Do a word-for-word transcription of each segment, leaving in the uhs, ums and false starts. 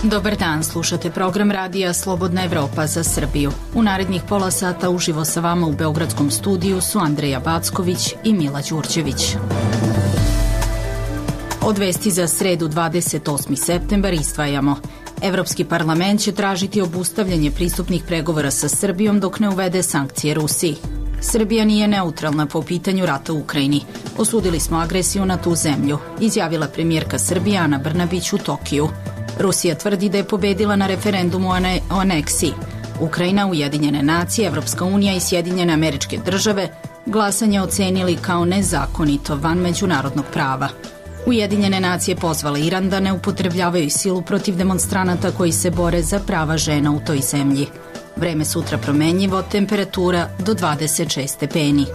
Dobar dan, slušate program radija Slobodna Evropa za Srbiju. U narednih pola sata uživo sa vama u Beogradskom studiju su Andreja Backović i Mila Đurđević. Od vesti za sredu dvadeset osmi septembar izdvajamo. Evropski parlament će tražiti obustavljanje pristupnih pregovora sa Srbijom dok ne uvede sankcije Rusiji. Srbija nije neutralna po pitanju rata u Ukrajini. Osudili smo agresiju na tu zemlju, izjavila premijerka Srbije Ana Brnabić u Tokiju. Rusija tvrdi da je pobedila na referendumu o aneksiji. Ukrajina, Ujedinjene nacije, Evropska unija i Sjedinjene Američke države glasanje ocenili kao nezakonito van međunarodnog prava. Ujedinjene nacije pozvale Iran da ne upotrebljavaju silu protiv demonstranata koji se bore za prava žena u toj zemlji. Vreme sutra promenjivo, temperatura do dvadeset šest stepeni.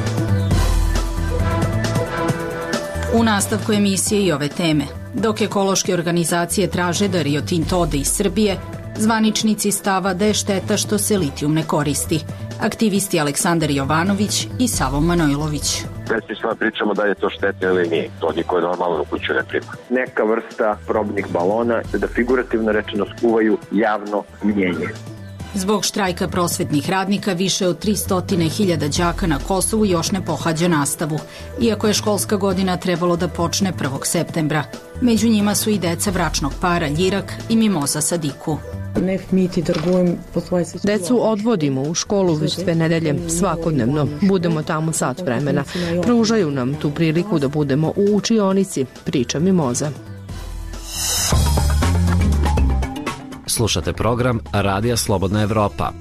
U nastavku emisije i ove teme. Dok ekološke organizacije traže da Rio Tinto ode iz Srbije, zvaničnici stava da je šteta što se litijum ne koristi. Aktivisti Aleksandar Jovanović i Savo Manojlović. Već s vama pričamo da je to štetno ili nije. To niko je normalno u kuću ne prima. Neka vrsta probnih balona da figurativno rečeno skuvaju javno mnjenje. Zbog štrajka prosvetnih radnika više od tristo hiljada đaka na Kosovu još ne pohađa nastavu, iako je školska godina trebalo da počne prvog septembra. Među njima su i deca bračnog para Ljirak i Mimoza Sadiku. Decu odvodimo u školu već dve nedelje, svakodnevno. Budemo tamo sat vremena. Pružaju nam tu priliku da budemo u učionici, priča Mimoza. Slušate program Radija Slobodna Evropa.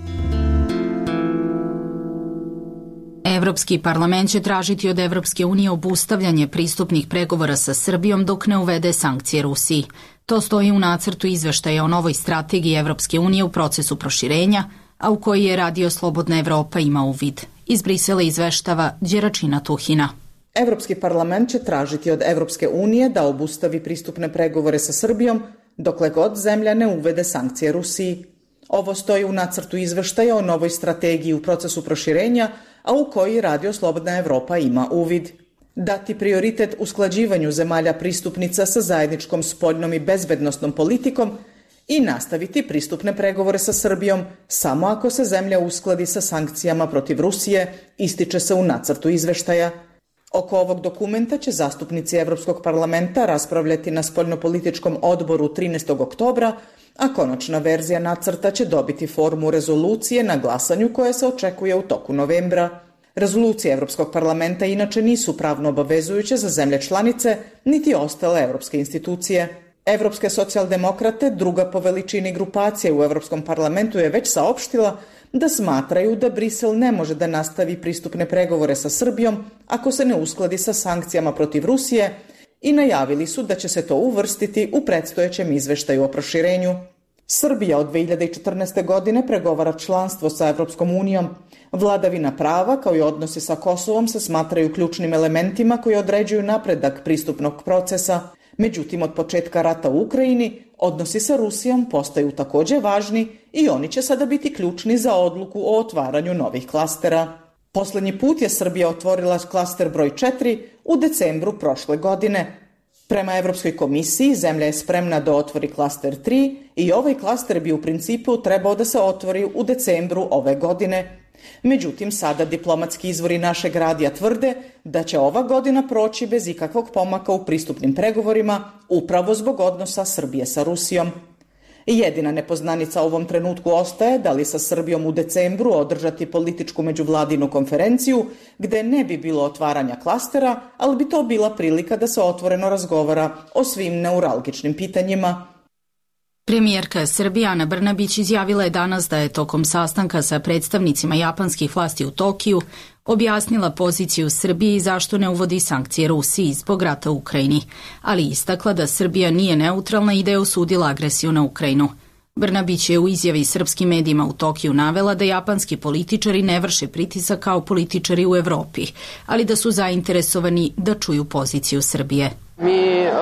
Evropski parlament će tražiti od Evropske unije obustavljanje pristupnih pregovora sa Srbijom dok ne uvede sankcije Rusiji. To stoji u nacrtu izveštaja o novoj strategiji Evropske unije u procesu proširenja, a u koji je Radio Slobodna Evropa ima uvid. Iz Brisela izveštava Đeračina Tuhina. Evropski parlament će tražiti od Evropske unije da obustavi pristupne pregovore sa Srbijom dokle god zemlja ne uvede sankcije Rusiji. Ovo stoji u nacrtu izveštaja o novoj strategiji u procesu proširenja, a u koji Radio Slobodna Evropa ima uvid. Dati prioritet usklađivanju zemalja pristupnica sa zajedničkom spoljnom i bezbednosnom politikom i nastaviti pristupne pregovore sa Srbijom samo ako se zemlja uskladi sa sankcijama protiv Rusije, ističe se u nacrtu izveštaja. Oko ovog dokumenta će zastupnici Evropskog parlamenta raspravljati na spoljnopolitičkom odboru trinaestog oktobra, a konačna verzija nacrta će dobiti formu rezolucije na glasanju koje se očekuje u toku novembra. Rezolucije Evropskog parlamenta inače nisu pravno obavezujuće za zemlje članice, niti ostale evropske institucije. Evropske socijaldemokrate, druga po veličini grupacije u Evropskom parlamentu, je već saopštila da smatraju da Brisel ne može da nastavi pristupne pregovore sa Srbijom ako se ne uskladi sa sankcijama protiv Rusije i najavili su da će se to uvrstiti u predstojećem izveštaju o proširenju. Srbija od dve hiljade četrnaeste. godine pregovara članstvo sa Evropskom unijom. Vladavina prava kao i odnosi sa Kosovom se smatraju ključnim elementima koji određuju napredak pristupnog procesa. Međutim, od početka rata u Ukrajini, odnosi sa Rusijom postaju također važni i oni će sada biti ključni za odluku o otvaranju novih klastera. Poslednji put je Srbija otvorila klaster broj četiri u decembru prošle godine. Prema Evropskoj komisiji, zemlja je spremna da otvori klaster tri i ovaj klaster bi u principu trebao da se otvori u decembru ove godine. Međutim, sada diplomatski izvori našeg radija tvrde da će ova godina proći bez ikakvog pomaka u pristupnim pregovorima, upravo zbog odnosa Srbije sa Rusijom. Jedina nepoznanica u ovom trenutku ostaje da li sa Srbijom u decembru održati političku međuvladinu konferenciju gde ne bi bilo otvaranja klastera, ali bi to bila prilika da se otvoreno razgovara o svim neuralgičnim pitanjima. Premijerka Srbije Ana Brnabić izjavila je danas da je tokom sastanka sa predstavnicima japanskih vlasti u Tokiju objasnila poziciju Srbije i zašto ne uvodi sankcije Rusiji zbog rata u Ukrajini, ali istakla da Srbija nije neutralna i da je osudila agresiju na Ukrajinu. Brnabić je u izjavi srpskim medijima u Tokiju navela da japanski političari ne vrše pritisak kao političari u Evropi, ali da su zainteresovani da čuju poziciju Srbije. Mi e,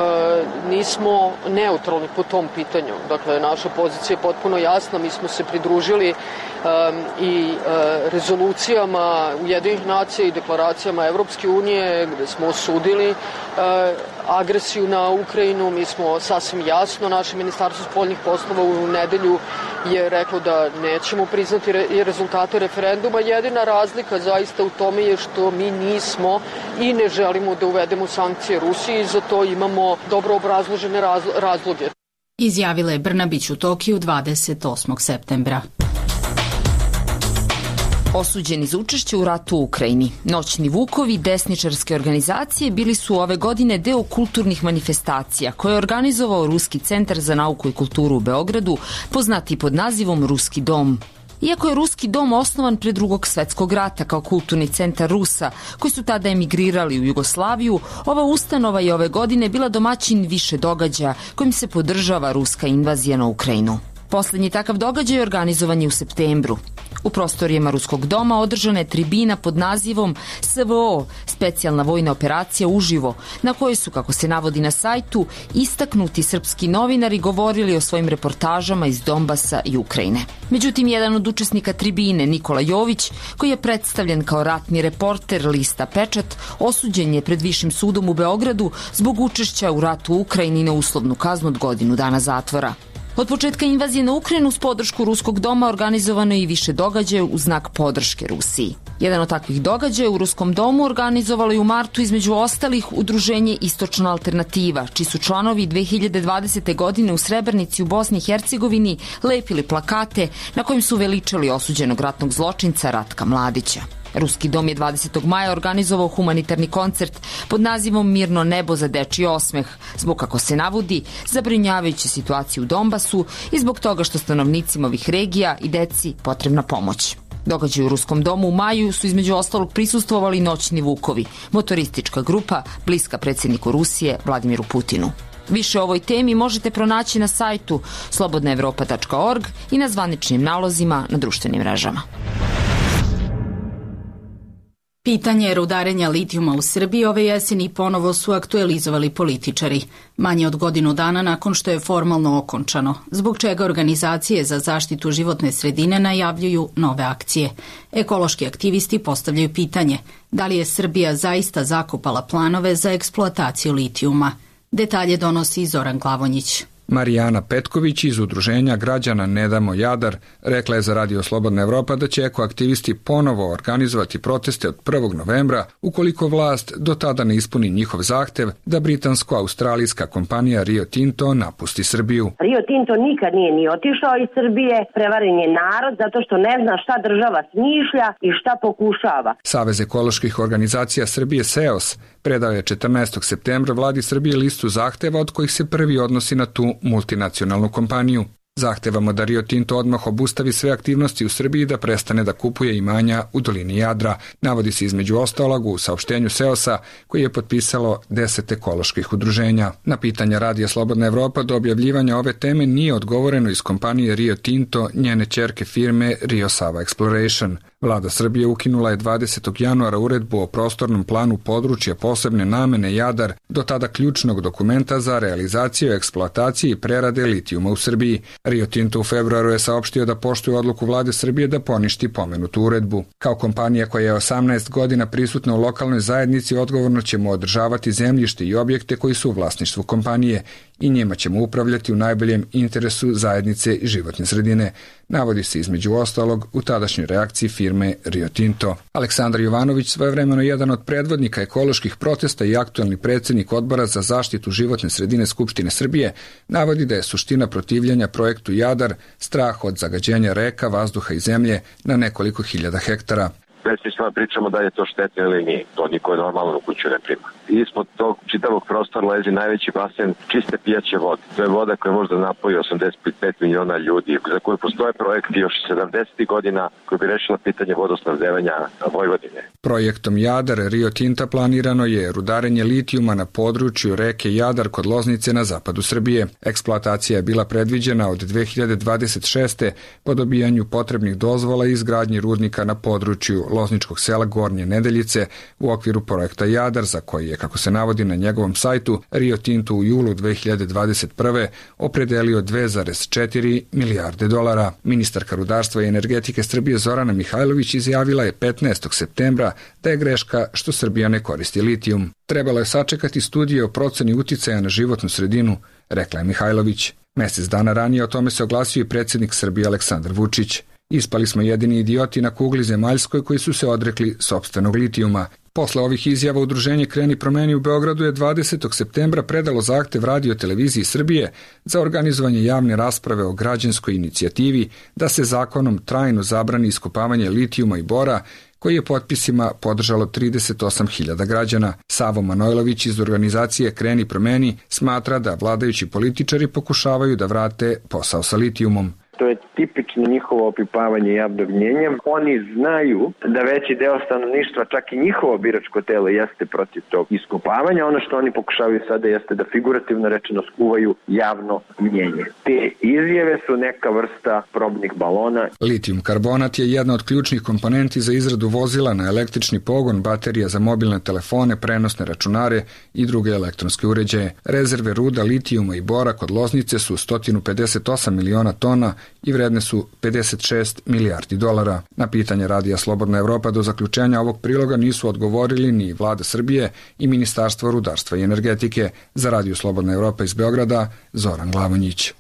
nismo neutralni po tom pitanju. Dakle, naša pozicija je potpuno jasna. Mi smo se pridružili e, i e, rezolucijama Ujedinjenih nacija i deklaracijama Evropske unije gde smo osudili e, agresiju na Ukrajinu. Mi smo sasvim jasno, naše ministarstvo spoljnih poslova u nedelju je reklo da nećemo priznati re- rezultate referenduma. Jedina razlika zaista u tome je što mi nismo i ne želimo da uvedemo sankcije Rusiji, za to imamo dobro obrazložene razlo- razloge. Izjavila je Brnabić u Tokiju dvadeset osmog septembra. Osuđeni za učešće u ratu u Ukrajini. Noćni vukovi desničarske organizacije bili su ove godine deo kulturnih manifestacija koje je organizovao Ruski centar za nauku i kulturu u Beogradu, poznati pod nazivom Ruski dom. Iako je Ruski dom osnovan pre drugog svetskog rata kao kulturni centar Rusa, koji su tada emigrirali u Jugoslaviju, ova ustanova je ove godine bila domaćin više događaja kojim se podržava ruska invazija na Ukrajinu. Poslednji takav događaj organizovan je u septembru. U prostorijama Ruskog doma održana je tribina pod nazivom S V O, specijalna vojna operacija uživo, na kojoj su, kako se navodi na sajtu, istaknuti srpski novinari govorili o svojim reportažama iz Donbasa i Ukrajine. Međutim, jedan od učesnika tribine, Nikola Jović, koji je predstavljen kao ratni reporter lista Pečat, osuđen je pred Višim sudom u Beogradu zbog učešća u ratu u Ukrajini na uslovnu kaznu od godinu dana zatvora. Od početka invazije na Ukrajinu s podršku Ruskog doma organizovano je i više događaja u znak podrške Rusiji. Jedan od takvih događaja u Ruskom domu organizovalo je u martu između ostalih udruženje Istočna alternativa, čiji su članovi dve hiljade dvadesete. godine u Srebrenici u Bosni i Hercegovini lepili plakate na kojim su veličali osuđenog ratnog zločinca Ratka Mladića. Ruski dom je dvadesetog maja organizovao humanitarni koncert pod nazivom Mirno nebo za dečiji osmeh, zbog, kako se navodi, zabrinjavajuće situacije u Donbasu i zbog toga što stanovnicima ovih regija i deci potrebna pomoć. Događaj u Ruskom domu u maju su između ostalog prisustvovali Noćni vukovi, motoristička grupa bliska predsjedniku Rusije Vladimiru Putinu. Više o ovoj temi možete pronaći na sajtu slobodna evropa tačka org i na zvaničnim nalozima na društvenim mrežama. Pitanje rudarenja litijuma u Srbiji ove jeseni ponovo su aktualizovali političari, manje od godinu dana nakon što je formalno okončano, zbog čega organizacije za zaštitu životne sredine najavljuju nove akcije. Ekološki aktivisti postavljaju pitanje da li je Srbija zaista zakopala planove za eksploataciju litijuma. Detalje donosi Zoran Glavonjić. Marijana Petković iz udruženja građana Ne damo Jadar rekla je za Radio Slobodna Evropa da će ekoaktivisti ponovo organizovati proteste od prvog novembra ukoliko vlast do tada ne ispuni njihov zahtev da britansko-australijska kompanija Rio Tinto napusti Srbiju. Rio Tinto nikad nije ni otišao iz Srbije, prevaren je narod zato što ne zna šta država smišlja i šta pokušava. Savez ekoloških organizacija Srbije SEOS predao je četrnaestog septembra vladi Srbije listu zahteva od kojih se prvi odnosi na tu multinacionalnu kompaniju. Zahtevamo da Rio Tinto odmah obustavi sve aktivnosti u Srbiji i da prestane da kupuje imanja u dolini Jadra, navodi se između ostalog u saopštenju SEOS-a koji je potpisalo deset ekoloških udruženja. Na pitanja Radija Slobodna Evropa do objavljivanja ove teme nije odgovoreno iz kompanije Rio Tinto, njene ćerke firme Rio Sava Exploration. Vlada Srbije ukinula je dvadesetog januara uredbu o prostornom planu područja posebne namene Jadar, do tada ključnog dokumenta za realizaciju, eksploataciju i prerade litijuma u Srbiji. Rio Tinto u februaru je saopštio da poštuje odluku vlade Srbije da poništi pomenutu uredbu. Kao kompanija koja je osamnaest godina prisutna u lokalnoj zajednici, odgovorno ćemo održavati zemljište i objekte koji su u vlasništvu kompanije i njima ćemo upravljati u najboljem interesu zajednice i životne sredine, navodi se između ostalog u tadašnjoj reakciji firme Rio Tinto. Aleksandar Jovanović, svojevremeno jedan od predvodnika ekoloških protesta i aktuelni predsjednik Odbora za zaštitu životne sredine Skupštine Srbije, navodi da je suština protivljenja projektu Jadar strah od zagađenja reka, vazduha i zemlje na nekoliko hiljada hektara. Besmisleno pričamo da je to štetno ili nije. To niko je normalno u kuću ne prima. Ispod tog čitavog prostora leži najveći basen čiste pijaće vode. To je voda koja može da napoji osamdeset pet miliona ljudi, za koju postoje projekti još sedamdesetih godina koji bi rešila pitanje vodosnabdevanja Vojvodine. Projektom Jadar Rio Tinta planirano je rudarenje litijuma na području reke Jadar kod Loznice na zapadu Srbije. Eksploatacija je bila predviđena od dve hiljade dvadeset šeste po dobijanju potrebnih dozvola i izgradnji rudnika na području lozničkog sela Gornje Nedeljice u okviru projekta Jadar, za koji je, kako se navodi na njegovom sajtu, Rio Tinto u julu dve hiljade dvadeset prve opredelio dve zarez četiri milijarde dolara. Ministarka rudarstva i energetike Srbije Zorana Mihajlović izjavila je petnaestog septembra da je greška što Srbija ne koristi litijum. Trebalo je sačekati studije o proceni uticaja na životnu sredinu, rekla je Mihajlović. Mesec dana ranije o tome se oglasio i predsjednik Srbije Aleksandar Vučić. Ispali smo jedini idioti na kugli zemaljskoj koji su se odrekli sopstvenog litijuma. Posle ovih izjava Udruženje Kreni promeni u Beogradu je dvadesetog septembra predalo zahtev Radio televiziji Srbije za organizovanje javne rasprave o građanskoj inicijativi da se zakonom trajno zabrani iskopavanje litijuma i bora, koji je potpisima podržalo trideset osam hiljada građana. Savo Manojlović iz organizacije Kreni promeni smatra da vladajući političari pokušavaju da vrate posao sa litijumom. To je tipično njihovo opipavanje javnog mnjenja. Oni znaju da veći deo stanovništva, čak i njihovo biračko telo, jeste protiv tog iskopavanja. Ono što oni pokušavaju sada jeste da figurativno rečeno skuvaju javno mnjenje. Te izjave su neka vrsta probnih balona. Litijum karbonat je jedna od ključnih komponenti za izradu vozila na električni pogon, baterija za mobilne telefone, prenosne računare i druge elektronske uređaje. Rezerve ruda litijuma i bora kod Loznice su sto pedeset osam miliona tona i vredne su pedeset šest milijardi dolara. Na pitanje Radija Slobodna Evropa do zaključenja ovog priloga nisu odgovorili ni Vlada Srbije i Ministarstvo rudarstva i energetike. Za Radio Slobodna Evropa iz Beograda, Zoran Glavonjić.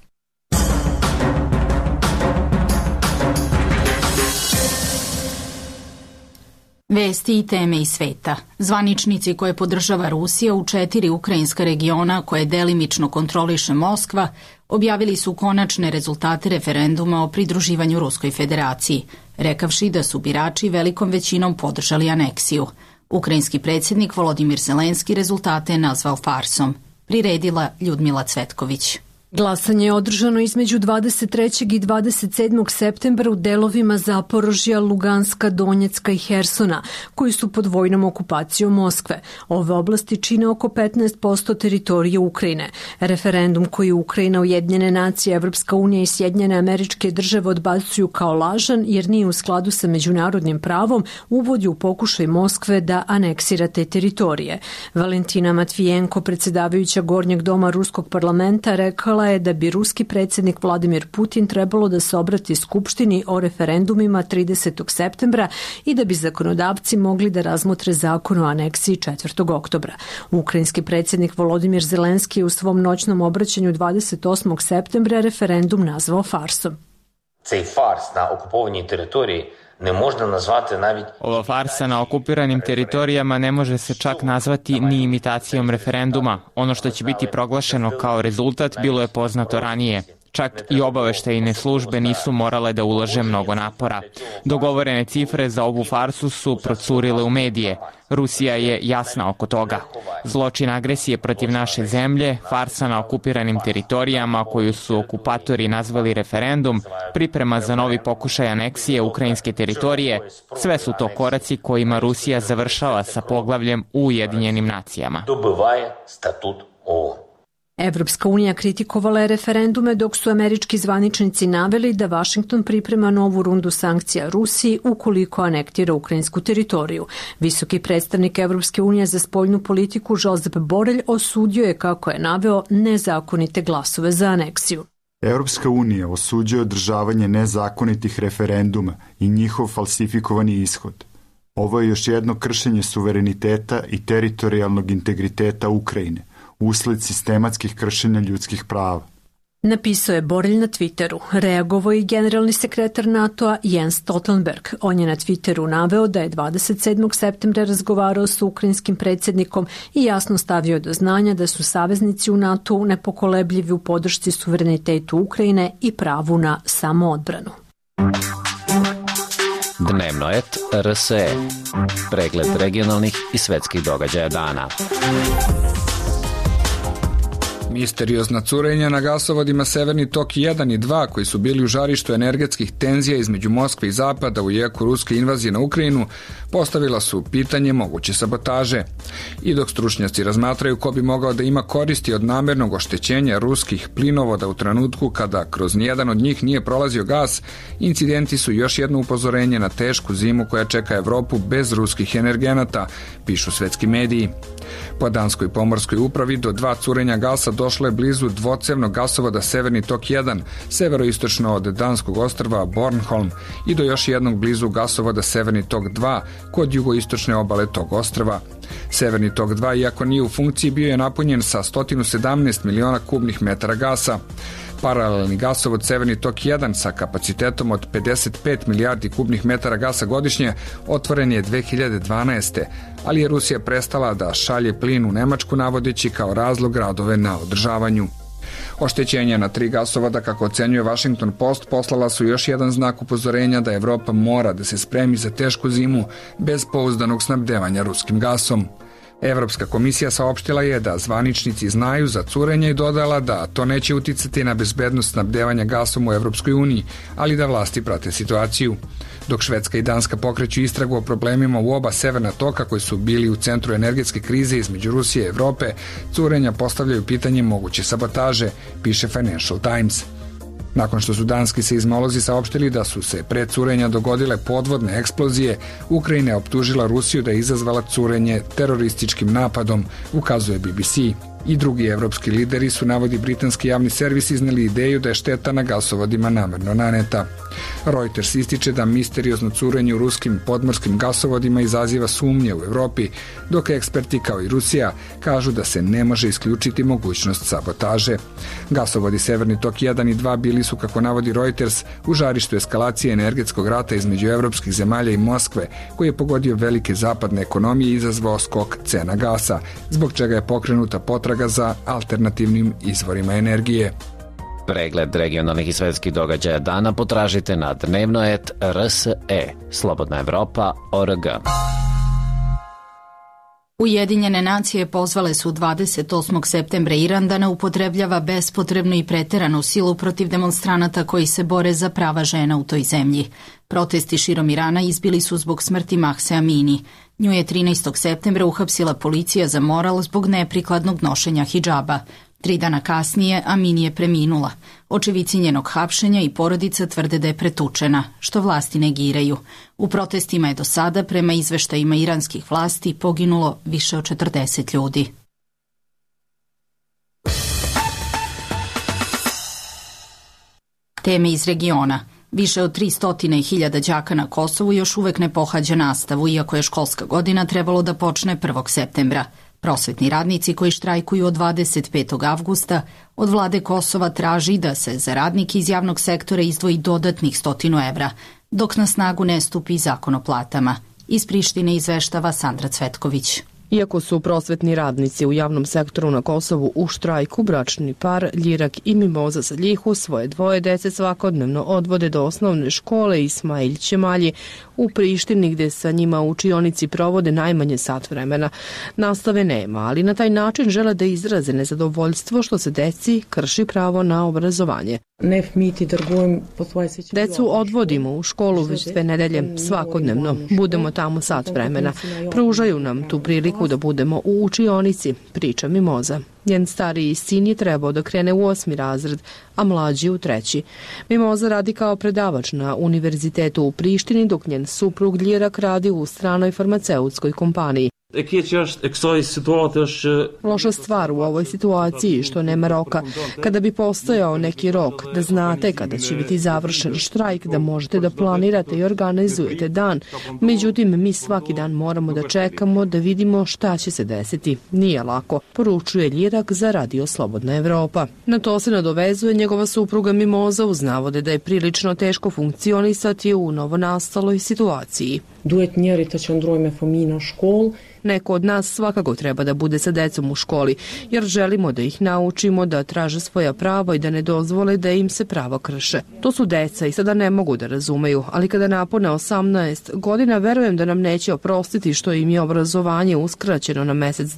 Vesti i teme iz sveta. Zvaničnici koje podržava Rusija u četiri ukrajinska regiona koje delimično kontroliše Moskva objavili su konačne rezultate referenduma o pridruživanju Ruskoj federaciji, rekavši da su birači velikom većinom podržali aneksiju. Ukrajinski predsjednik Volodimir Zelenski rezultate je nazvao farsom. Priredila Ljudmila Cvetković. Glasanje je održano između dvadeset trećeg i dvadeset sedmog septembra u delovima Zaporožja, Luganska, Donjecka i Hersona, koji su pod vojnom okupacijom Moskve. Ove oblasti čine oko petnaest posto teritorije Ukrajine. Referendum koji Ukrajina, Ujedinjene nacije, Evropska unija i Sjedinjene Američke države odbacuju kao lažan jer nije u skladu sa međunarodnim pravom, uvodi u pokušaj Moskve da aneksira te teritorije. Valentina Matvijenko, predsjedavajuća Gornjeg doma Ruskog parlamenta, rekla je da bi ruski predsjednik Vladimir Putin trebalo da se obrati Skupštini o referendumima tridesetog septembra i da bi zakonodavci mogli da razmotre zakon o aneksiji četvrtog oktobra. Ukrajinski predsjednik Volodimir Zelenski je u svom noćnom obraćanju dvadeset osmog septembra referendum nazvao farsom. Цей фарс на окупованій території ne možda nazvati навіть... Ova farsa na okupiranim teritorijama ne može se čak nazvati ni imitacijom referenduma. Ono što će biti proglašeno kao rezultat bilo je poznato ranije. Čak i obaveštajne službe nisu morale da ulože mnogo napora. Dogovorene cifre za ovu farsu su procurile u medije. Rusija je jasna oko toga. Zločin agresije protiv naše zemlje, farsa na okupiranim teritorijama koju su okupatori nazvali referendum, priprema za novi pokušaj aneksije ukrajinske teritorije, sve su to koraci kojima Rusija završava sa poglavljem u Ujedinjenim nacijama. Dobivaje statut O. Evropska unija kritikovala je referendume dok su američki zvaničnici naveli da Vašington priprema novu rundu sankcija Rusiji ukoliko anektira ukrajinsku teritoriju. Visoki predstavnik Evropske unije za spoljnu politiku Josep Borrell osudio je, kako je naveo, nezakonite glasove za aneksiju. Evropska unija osuđuje održavanje nezakonitih referenduma i njihov falsifikovani ishod. Ovo je još jedno kršenje suvereniteta i teritorijalnog integriteta Ukrajine usled sistematskih kršenja ljudskih prava. Napisao je Borrell na Twitteru. Reagovao i generalni sekretar NATO-a Jens Stoltenberg. On je na Twitteru naveo da je dvadeset sedmog septembra razgovarao sa ukrajinskim predsjednikom i jasno stavio do znanja da su saveznici u NATO-u nepokolebljivi u podršci suverenitetu Ukrajine i pravu na samoodbranu. Dnevno et R S E. Pregled regionalnih i svetskih događaja dana. Misteriozna curenja na gasovodima Severni tok jedan i dva, koji su bili u žarištu energetskih tenzija između Moskve i Zapada u jeku ruske invazije na Ukrajinu, postavila su pitanje moguće sabotaže. I dok stručnjaci razmatraju ko bi mogao da ima koristi od namernog oštećenja ruskih plinovoda u trenutku kada kroz nijedan od njih nije prolazio gas, incidenti su još jedno upozorenje na tešku zimu koja čeka Evropu bez ruskih energenata, pišu svetski mediji. Po danskoj pomorskoj upravi do dva curenja gasa došlo je blizu dvocevnog gasovoda Severni tok jedan, severoistočno od danskog ostrva Bornholm, i do još jednog blizu gasovoda Severni tok dva kod jugoistočne obale tog ostrva. Severni tok dva, iako nije u funkciji, bio je napunjen sa sto sedamnaest miliona kubnih metara gasa. Paralelni gasovod Severni tok jedan sa kapacitetom od pedeset pet milijardi kubnih metara gasa godišnje otvoren je dve hiljade dvanaeste. ali je Rusija prestala da šalje plin u Nemačku navodeći kao razlog radove na održavanju. Oštećenja na tri gasovoda, kako ocenjuje Washington Post, poslala su još jedan znak upozorenja da Evropa mora da se spremi za tešku zimu bez pouzdanog snabdevanja ruskim gasom. Evropska komisija saopštila je da zvaničnici znaju za curenje i dodala da to neće uticati na bezbednost snabdevanja gasom u Evropskoj uniji, ali da vlasti prate situaciju. Dok Švedska i Danska pokreću istragu o problemima u oba severna toka koji su bili u centru energetske krize između Rusije i Evrope, curenja postavljaju pitanje moguće sabotaže, piše Financial Times. Nakon što su danski seizmolozi saopštili da su se pre curenja dogodile podvodne eksplozije, Ukrajina je optužila Rusiju da je izazvala curenje terorističkim napadom, ukazuje B B C. I drugi evropski lideri su, navodi britanski javni servis, izneli ideju da je šteta na gasovodima namerno naneta. Reuters ističe da misteriozno curenje u ruskim podmorskim gasovodima izaziva sumnje u Evropi, dok eksperti kao i Rusija kažu da se ne može isključiti mogućnost sabotaže. Gasovodi Severni tok jedan i dva bili su, kako navodi Reuters, u žarištu eskalacije energetskog rata između evropskih zemalja i Moskve, koji je pogodio velike zapadne ekonomije i izazvao skok cena gasa, zbog čega je pokrenuta potraga za alternativnim izvorima energije. Pregled regionalnih i svetskih događaja dana potražite na dnevno et r s e, Slobodna Evropa, org. Ujedinjene nacije pozvale su dvadeset osmog septembra Iran da ne upotrebljava bespotrebnu i preteranu silu protiv demonstranata koji se bore za prava žena u toj zemlji. Protesti širom Irana izbili su zbog smrti Mahse Amini. Nju je trinaestog septembra uhapsila policija za moral zbog neprikladnog nošenja hidžaba. Tri dana kasnije Amini je preminula. Očevici njenog hapšenja i porodica tvrde da je pretučena, što vlasti negiraju. U protestima je do sada, prema izveštajima iranskih vlasti, poginulo više od četrdeset ljudi. Teme iz regiona. Više od tristo hiljada đaka na Kosovu još uvek ne pohađa nastavu, iako je školska godina trebalo da počne prvog septembra. Prosvetni radnici koji štrajkuju od dvadeset petog avgusta od vlade Kosova traži da se za radnike iz javnog sektora izdvoji dodatnih stotinu evra, dok na snagu ne stupi zakon o platama. Iz Prištine izveštava Sandra Cvetković. Iako su prosvetni radnici u javnom sektoru na Kosovu u štrajku, bračni par Ljirak i Mimoza Sadljihu svoje dvoje dece svakodnevno odvode do osnovne škole Ismail Ćemalji u Prištini, gde sa njima u učionici provode najmanje sat vremena. Nastave nema, ali na taj način žele da izraze nezadovoljstvo što se deci krši pravo na obrazovanje. Decu odvodimo u školu već dve nedelje, svakodnevno. Budemo tamo sat vremena. Pružaju nam tu priliku da budemo u učionici, priča Mimoza. Njen stariji sin je trebao da krene u osmi razred, a mlađi u treći. Mimoza radi kao predavač na univerzitetu u Prištini, dok njen suprug Ljirak radi u stranoj farmaceutskoj kompaniji. Loša stvar u ovoj situaciji što nema roka. Kada bi postojao neki rok, da znate kada će biti završen štrajk, da možete da planirate i organizujete dan. Međutim, mi svaki dan moramo da čekamo da vidimo šta će se desiti. Nije lako, poručuje Ljirak za Radio Slobodna Evropa. Na to se nadovezuje njegova supruga Mimoza uz navode da je prilično teško funkcionisati u novonastaloj situaciji. Neko od nas svakako treba da bude sa decom u školi, jer želimo da ih naučimo da traže svoja prava i da ne dozvole da im se prava krše. To su deca i sada ne mogu da razumeju, ali kada napune osamnaest godina, verujem da nam neće oprostiti što im je obrazovanje uskraćeno na mesec dana.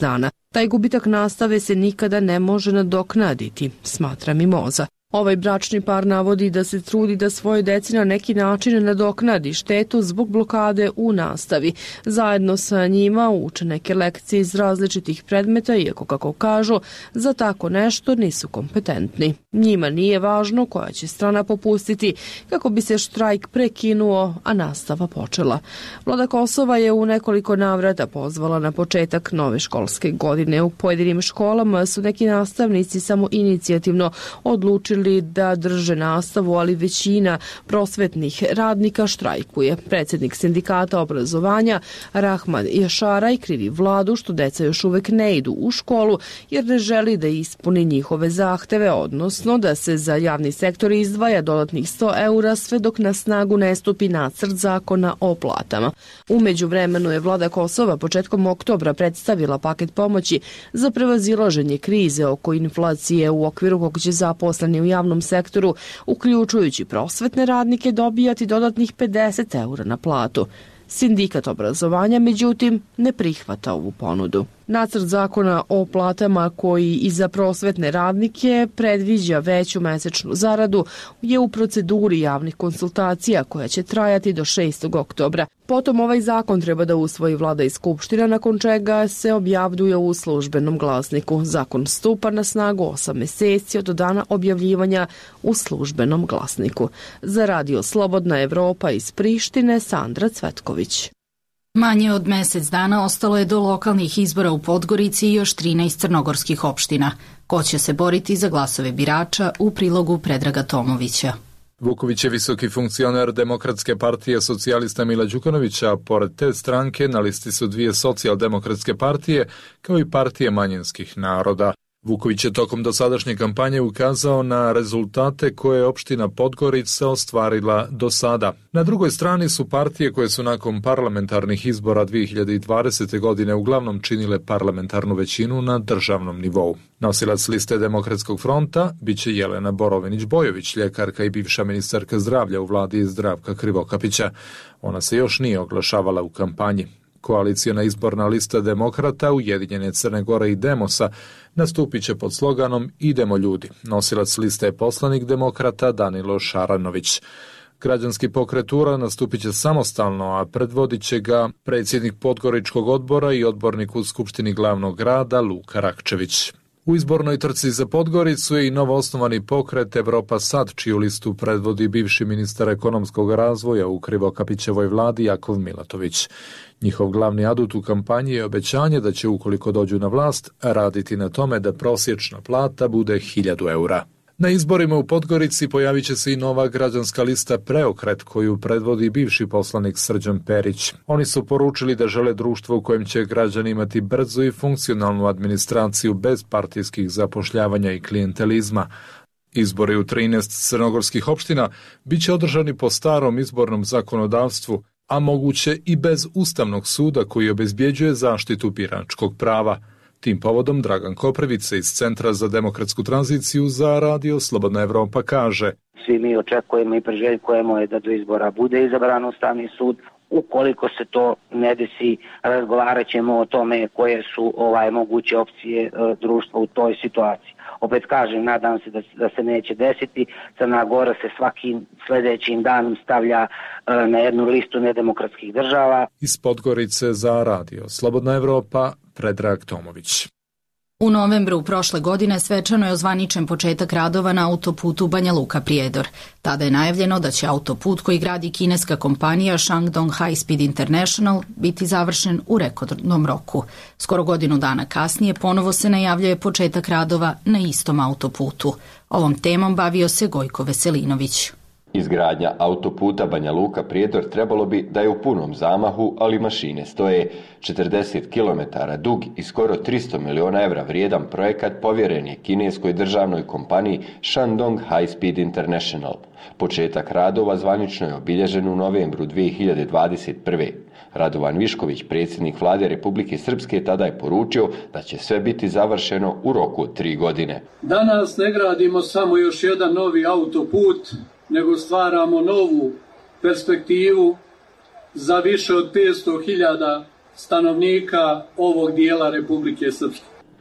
Taj gubitak nastave se nikada ne može nadoknaditi, smatra Mimoza. Ovaj bračni par navodi da se trudi da svoje deci na neki način nadoknadi štetu zbog blokade u nastavi. Zajedno sa njima uče neke lekcije iz različitih predmeta, iako, kako kažu, za tako nešto nisu kompetentni. Njima nije važno koja će strana popustiti kako bi se štrajk prekinuo, a nastava počela. Vlada Kosova je u nekoliko navrata pozvala na početak nove školske godine. U pojedinim školama su neki nastavnici samo inicijativno odlučili da drže nastavu, ali većina prosvetnih radnika štrajkuje. Predsjednik sindikata obrazovanja Rahman Jašaraj krivi vladu što deca još uvek ne idu u školu jer ne želi da ispuni njihove zahteve, odnosno da se za javni sektor izdvaja dodatnih sto eura sve dok na snagu ne stupi nacrt zakona o platama. U međuvremenu je vlada Kosova početkom oktobra predstavila paket pomoći za prevazilaženje krize oko inflacije u okviru kog će zaposleni u javnom sektoru, uključujući prosvetne radnike, dobijati dodatnih pedeset eura na platu. Sindikat obrazovanja, međutim, ne prihvata ovu ponudu. Nacrt zakona o platama koji i za prosvetne radnike predviđa veću mesečnu zaradu je u proceduri javnih konsultacija koja će trajati do šestog oktobra. Potom ovaj zakon treba da usvoji vlada i skupština, nakon čega se objavljuje u službenom glasniku. Zakon stupa na snagu osam meseci od dana objavljivanja u službenom glasniku. Za radio Slobodna Evropa iz Prištine, Sandra Cvetković. Manje od mesec dana ostalo je do lokalnih izbora u Podgorici i još trinaest crnogorskih opština. Ko će se boriti za glasove birača, u prilogu Predraga Tomovića. Vuković je visoki funkcioner Demokratske partije socijalista Mila Đukanovića, a pored te stranke na listi su dvije socijaldemokratske partije, kao i partije manjinskih naroda. Vuković je tokom dosadašnje kampanje ukazao na rezultate koje je opština Podgorica ostvarila do sada. Na drugoj strani su partije koje su nakon parlamentarnih izbora dve hiljade dvadesete. godine uglavnom činile parlamentarnu većinu na državnom nivou. Nosilac liste Demokratskog fronta biće Jelena Borovinić-Bojović, ljekarka i bivša ministarka zdravlja u vladi Zdravka Krivokapića. Ona se još nije oglašavala u kampanji. Koalicijona izborna lista demokrata Ujedinjene Crne Gore i Demosa nastupit će pod sloganom Idemo ljudi. Nosilac liste je poslanik demokrata Danilo Šaranović. Građanski pokret U R A nastupit će samostalno, a predvodit će ga predsjednik Podgoričkog odbora i odbornik u Skupštini glavnog grada Luka Rakčević. U izbornoj trci za Podgoricu je i novoosnovani pokret Evropa Sad, čiju listu predvodi bivši ministar ekonomskog razvoja u Krivokapićevoj vladi Jakov Milatović. Njihov glavni adut u kampanji je obećanje da će, ukoliko dođu na vlast, raditi na tome da prosječna plata bude hiljadu eura. Na izborima u Podgorici pojavit će se i nova građanska lista Preokret, koju predvodi bivši poslanik Srđan Perić. Oni su poručili da žele društvo u kojem će građani imati brzu i funkcionalnu administraciju bez partijskih zapošljavanja i klijentelizma. Izbori u trinaest crnogorskih opština bit će održani po starom izbornom zakonodavstvu, a moguće i bez Ustavnog suda koji obezbjeđuje zaštitu biračkog prava. Tim povodom Dragan Koprivica iz Centra za demokratsku tranziciju za radio Slobodna Evropa kaže: Svi mi očekujemo i preželjkujemo je da do izbora bude izabran Ustavni sud. Ukoliko se to ne desi, razgovarat ćemo o tome koje su ovaj moguće opcije e, društva u toj situaciji. Opet kažem, nadam se da, da se neće desiti. Crna Gora se svakim sljedećim danom stavlja e, na jednu listu nedemokratskih država. Iz Podgorice za radio Slobodna Evropa, Predrag Tomović. U novembru prošle godine svečano je ozvaničen početak radova na autoputu Banja Luka-Prijedor. Tada je najavljeno da će autoput koji gradi kineska kompanija Shandong High Speed International biti završen u rekordnom roku. Skoro godinu dana kasnije ponovo se najavljuje početak radova na istom autoputu. Ovom temom bavio se Gojko Veselinović. Izgradnja autoputa Banja Luka-Prijedor trebalo bi da je u punom zamahu, ali mašine stoje. četrdeset kilometara dug i skoro tristo miliona evra vrijedan projekat povjeren je kineskoj državnoj kompaniji Shandong High Speed International. Početak radova zvanično je obilježen u novembru dve hiljade dvadeset prve. Radovan Višković, predsjednik vlade Republike Srpske, tada je poručio da će sve biti završeno u roku od tri godine. Danas ne gradimo samo još jedan novi autoput, nego stvaramo novu perspektivu za više od petsto hiljada stanovnika ovog dijela Republike Srpske.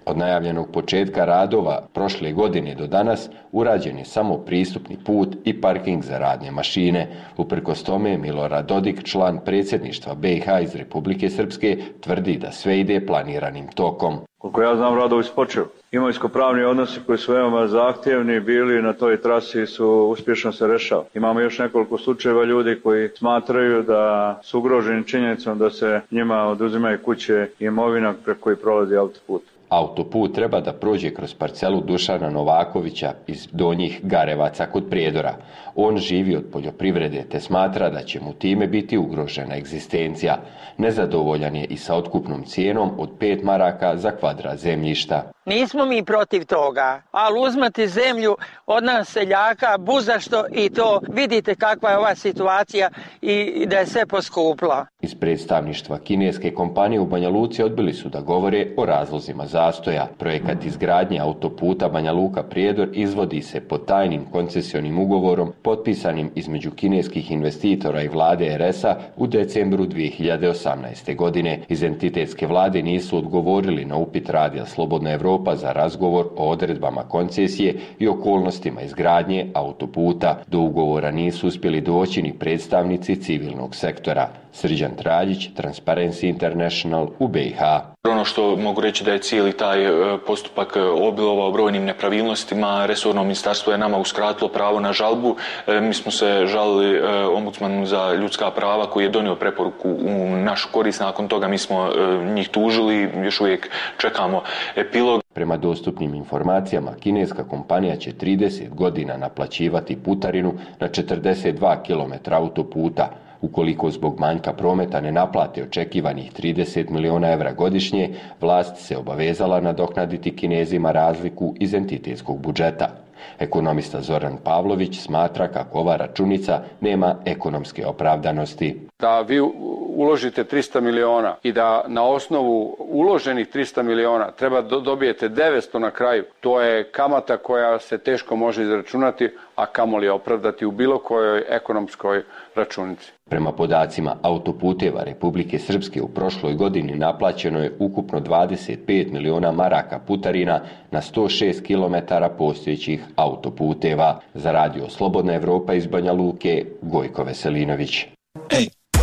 Od najavljenog početka radova prošle godine do danas urađen je samo pristupni put i parking za radne mašine. Uprkos tome, Milorad Dodik, član predsjedništva B i H iz Republike Srpske, tvrdi da sve ide planiranim tokom. Koliko ja znam, radovi su počeli. Imovinsko-pravni odnosi koji su veoma zahtjevni bili na toj trasi su uspješno se rešava. Imamo još nekoliko slučajeva ljudi koji smatraju da su ugroženi činjenicom da se njima oduzimaju kuće i imovina preko koji prolazi autoput. Autoput treba da prođe kroz parcelu Dušana Novakovića iz Donjih Garevaca kod Prijedora. On živi od poljoprivrede te smatra da će mu time biti ugrožena egzistencija. Nezadovoljan je i sa otkupnom cijenom od pet maraka za kvadrat zemljišta. Nismo mi protiv toga, ali uzmati zemlju od nas seljaka buzašto i to vidite kakva je ova situacija i da je sve poskupla. Iz predstavništva kineske kompanije u Banja Luci odbili su da govore o razlozima zastoja. Projekat izgradnje autoputa Banja Luka Prijedor izvodi se pod tajnim koncesionim ugovorom potpisanim između kineskih investitora i vlade er es a u decembru dvije hiljade osamnaeste. godine. Iz entitetske vlade nisu odgovorili na upit Radija Slobodna Evropa za razgovor o odredbama koncesije i okolnostima izgradnje autoputa. Do ugovora nisu uspjeli doći ni predstavnici civilnog sektora. Srđan Traljić, Transparency International u B i H. Ono što mogu reći da je cijeli taj postupak obilovao brojnim nepravilnostima. Resorno ministarstvo je nama uskratilo pravo na žalbu. Mi smo se žalili ombudsmanu za ljudska prava koji je donio preporuku u našu korist. Nakon toga mi smo njih tužili, još uvijek čekamo epilog. Prema dostupnim informacijama, kineska kompanija će trideset godina naplaćivati putarinu na četrdeset dva kilometra autoputa. Ukoliko zbog manjka prometa ne naplate očekivanih trideset miliona evra godišnje, vlast se obavezala nadoknaditi Kinezima razliku iz entitetskog budžeta. Ekonomista Zoran Pavlović smatra kako ova računica nema ekonomske opravdanosti. Da vi uložite trista miliona i da na osnovu uloženih trista miliona treba da dobijete devetsto na kraju, to je kamata koja se teško može izračunati, a kamoli opravdati u bilo kojoj ekonomskoj računici. Prema podacima autoputeva Republike Srpske u prošloj godini naplaćeno je ukupno dvadeset pet miliona maraka putarina na sto šest kilometara postojećih autoputeva. Za Radio Slobodna Evropa iz Banja Luke, Gojko Veselinović. Ej.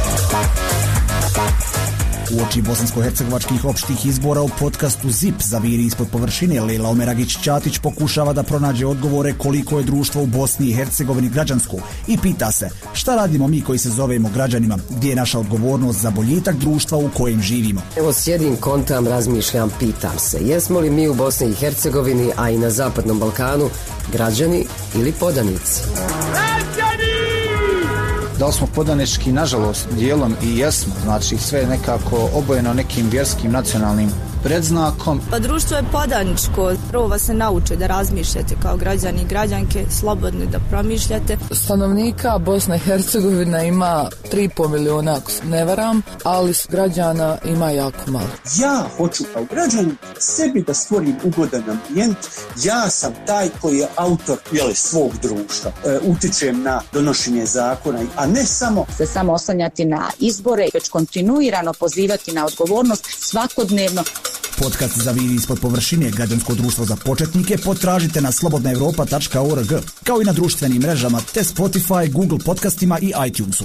Uoči bosansko-hercegovačkih opštih izbora u podcastu ZIP Zaviri ispod površine, Lejla Omeragić-Ćatić pokušava da pronađe odgovore koliko je društvo u Bosni i Hercegovini građansko i pita se šta radimo mi koji se zovemo građanima, gdje je naša odgovornost za boljitak društva u kojem živimo. Evo sjedim, kontam, razmišljam, pitam se jesmo li mi u Bosni i Hercegovini, a i na Zapadnom Balkanu građani ili podanici? Da li smo podanički, nažalost, dijelom i jesmo, znači sve je nekako obojeno nekim vjerskim nacionalnim predznakom. Pa društvo je podaničko, prvo vas se nauče da razmišljate kao građani i građanke, slobodni da promišljate. Stanovnika Bosna i Hercegovina ima tri i pol miliona, ako se ne varam, ali građana ima jako malo. Ja hoću kao građanin sebi da stvorim ugodan ambijent, ja sam taj koji je autor jeli, svog društva, e, utičem na donošenje zakona, a ne samo se samo oslanjati na izbore, već kontinuirano pozivati na odgovornost svakodnevno. Podcast Zaviri ispod površine, građansko društvo za početnike, potražite na slobodna evropa tačka org, kao i na društvenim mrežama te Spotify, Google podcastima i iTunesu.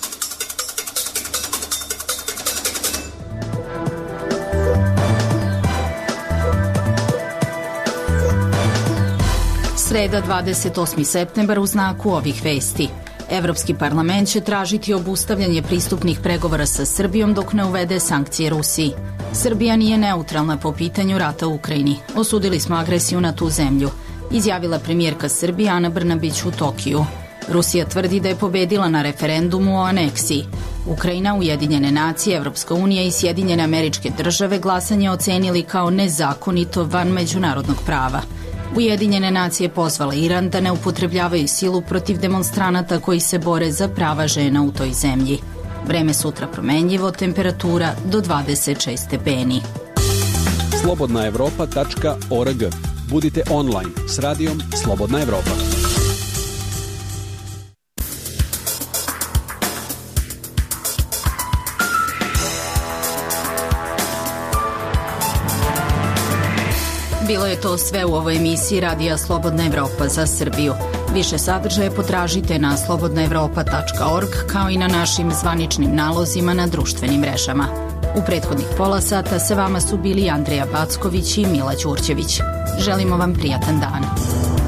Sreda dvadeset osmi septembar u znaku ovih vesti. Evropski parlament će tražiti obustavljanje pristupnih pregovora sa Srbijom dok ne uvede sankcije Rusiji. Srbija nije neutralna po pitanju rata u Ukrajini. Osudili smo agresiju na tu zemlju, izjavila premijerka Srbije Ana Brnabić u Tokiju. Rusija tvrdi da je pobedila na referendumu o aneksiji. Ukrajina, Ujedinjene nacije, Evropska unija i Sjedinjene Američke Države glasanje ocenili kao nezakonito van međunarodnog prava. Ujedinjene nacije pozvale Iran da ne upotrebljavaju silu protiv demonstranata koji se bore za prava žena u toj zemlji. Vreme sutra promenljivo, temperatura do dvadeset šest stepeni. slobodna evropa tačka org. Budite online s radijom Slobodna Evropa. Bilo je to sve u ovoj emisiji Radija Slobodna Evropa za Srbiju. Više sadržaje potražite na slobodna evropa tačka org kao i na našim zvaničnim nalozima na društvenim mrežama. U prethodnih pola sata sa vama su bili Andreja Backović i Mila Ćurćević. Želimo vam prijatan dan.